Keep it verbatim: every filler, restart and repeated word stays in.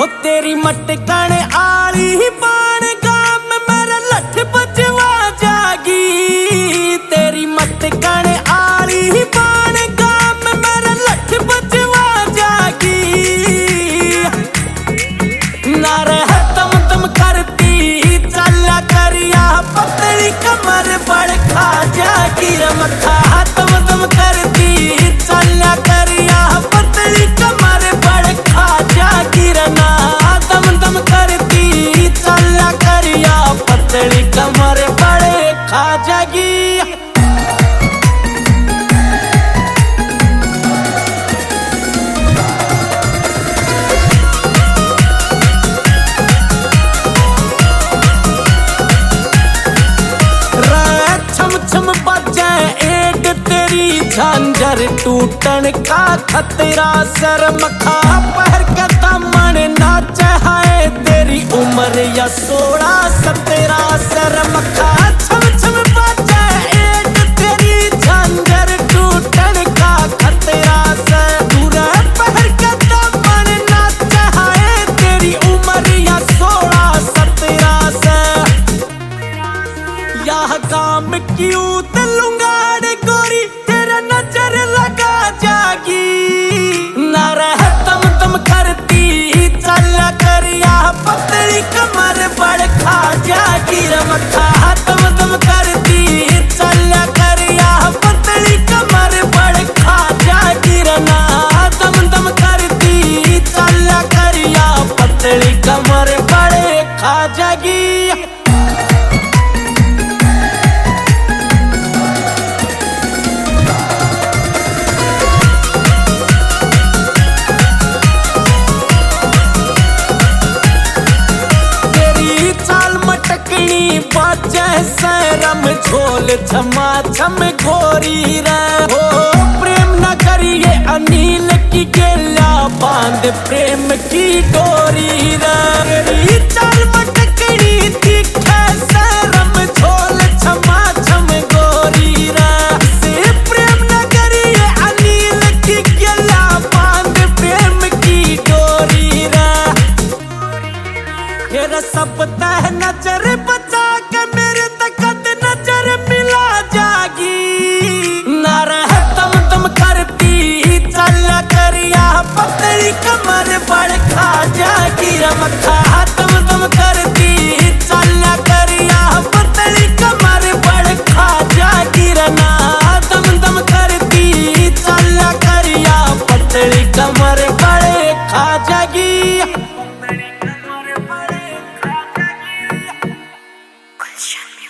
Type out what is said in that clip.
हो तेरी मटकण आली ही बाण गाम मेरा लठ बजवा जागी। तेरी मटकण आली ही बाण गाम मेरा लठ बजवा जागी। नारे हतम तम करती चला करिया पतली कमर बड़ खा जागी। मथा हतम तम करती चला करिया पतली कमर बड़ खा जागी। ना दम दम करती चला करिया पतली कमर बड़ खा जागी। झांझर टूटन का खतरा सर मखा पहर के दामन नाच है। तेरी उम्र या सोलह सत्रह सर मखा छम छम बाजे एक तेरी झांझर टूटन का खतरा सर पूरा पहर के दामन नाच है। तेरी उम्र या सोलह सत्रह सर यह काम क्यों तलुंगाड़ गोरी नजर लगा जागी। नारा तम तम करती चला करिया पतली कमर बड़ खा जागी। मथा तम तम करती चला करिया पतली कमर बड़ खा जागी। ना तम तम करती चला करिया पतली कमर बड़ खा जागी। बाजे सरम झोल छमा छम घोरी रे हो। प्रेम न करिए अनिल की गेला बांध प्रेम की डोरी रे। चाल मटकड़ी दिखे सरम झोल छमा छम घोरी रे। से प्रेम न करिए अनिल की गेला बांध प्रेम की डोरी रे। फिर सब तह नजर बचा के मेरे तकत नजर मिला जागी। नारा तम तम करती चला करिया पतली कमर बड़ खा जागी। मथा तम तम करती चला करिया पतली कमर बड़ खा जागी। ना तम तम करती चला करिया पतली कमर बड़ खा जागी। Question.